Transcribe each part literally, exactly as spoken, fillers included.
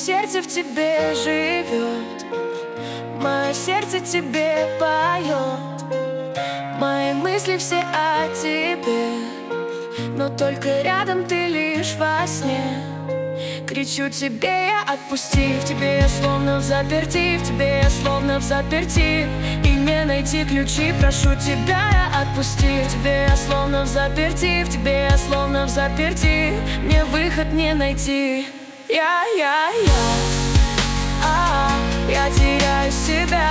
сердце в тебе живет, мое сердце тебе поет. Мои мысли все о тебе, но только рядом ты лишь во сне. Кричу тебе я, отпусти, в тебе я словно в заперти, в тебе я словно в заперти. И не найти ключи, прошу тебя я, отпусти, в тебе я словно в заперти, в тебе я словно в заперти. Мне выход не найти. Я, я, я, а, я теряю себя.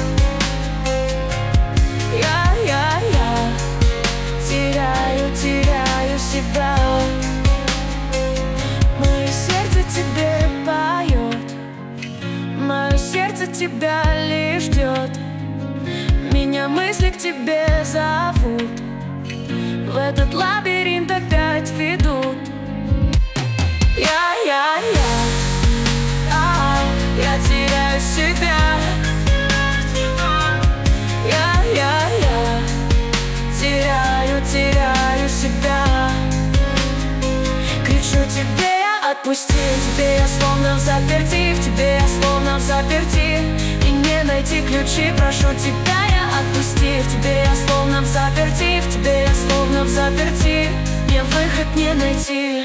Я, я, я, теряю, теряю себя. Мое сердце тебе поет, мое сердце тебя лишь ждет. Меня мысли к тебе зовут, в этот лабиринт опять ведут. Я, я, я, а, я теряю себя. Я, я, я, теряю, теряю себя. Кричу тебе я, отпусти, в тебе я словно в заперти, в тебе я словно в заперти. И не найти ключи, прошу тебя я, отпусти, в тебе я словно в заперти, в тебе я словно в заперти. Мне выход не найти.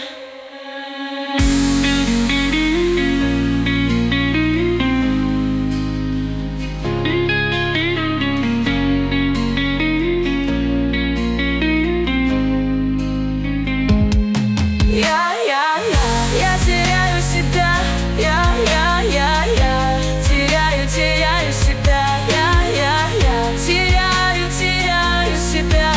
Я, я, я, я теряю себя. Я, я, я, я, теряю, теряю себя. Я, я, я, теряю, теряю себя.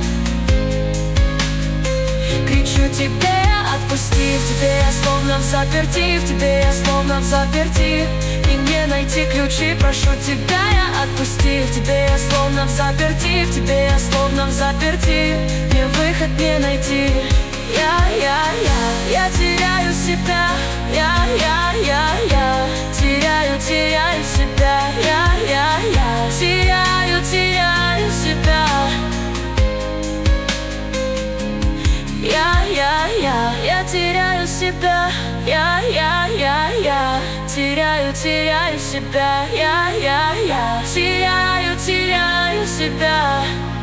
Кричу тебе я, отпусти, в тебе я словно в заперти, в тебе я словно в заперти. И не найти ключи, прошу тебя я, отпусти, в тебе я словно в заперти, в тебе я словно в заперти. Мне выход не найти. Я, я, я, я теряю себя. Я, я, я, я, теряю, теряю себя. Я, я, я, теряю, теряю себя. Я, я, я, я теряю себя. Я, я, я, я, теряю, теряю себя. Я, я, я, теряю, теряю себя.